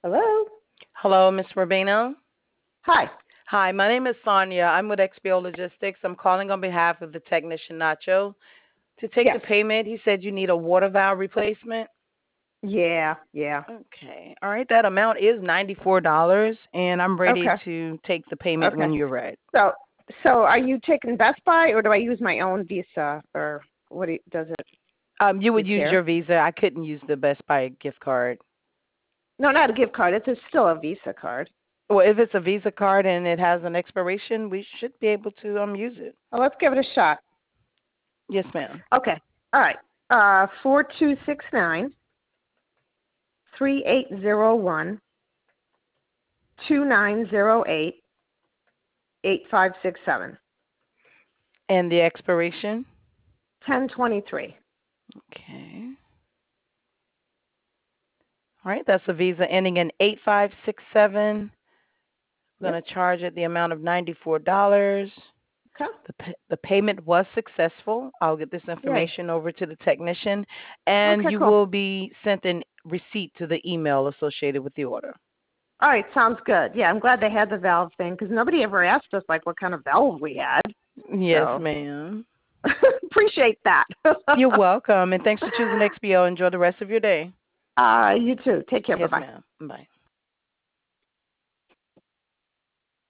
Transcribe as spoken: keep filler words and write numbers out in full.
Hello? Hello, Miss Rubino. Hi. Hi, my name is Sonia. I'm with X B O Logistics. I'm calling on behalf of the technician Nacho. To take the Yes. payment, he said you need a water valve replacement. Yeah, yeah. Okay. All right. That amount is ninety-four dollars, and I'm ready Okay. to take the payment Okay. when you're ready. So, so are you taking Best Buy or do I use my own Visa or what do you, does it Um, you do you would use care? your Visa. I couldn't use the Best Buy gift card. No, not a gift card. It's a, still a Visa card. Well, if it's a Visa card and it has an expiration, we should be able to um use it. Well, let's give it a shot. Yes, ma'am. Okay. All right. Uh, four two six nine three eight zero one two nine zero eight eight five six seven And the expiration? ten twenty three. Okay. All right. That's a Visa ending in eight five six seven. I'm Yep. going to charge it the amount of ninety-four dollars. Okay. The, p- the payment was successful. I'll get this Yay. information over to the technician, and Okay, you cool. will be sent a receipt to the email associated with the order. All right, sounds good. Yeah, I'm glad they had the valve thing because nobody ever asked us like what kind of valve we had. Yes, So ma'am. appreciate that. You're welcome, and thanks for choosing X B O. Enjoy the rest of your day. uh, you too. Take care. Bye Yes, bye. ma'am. Bye.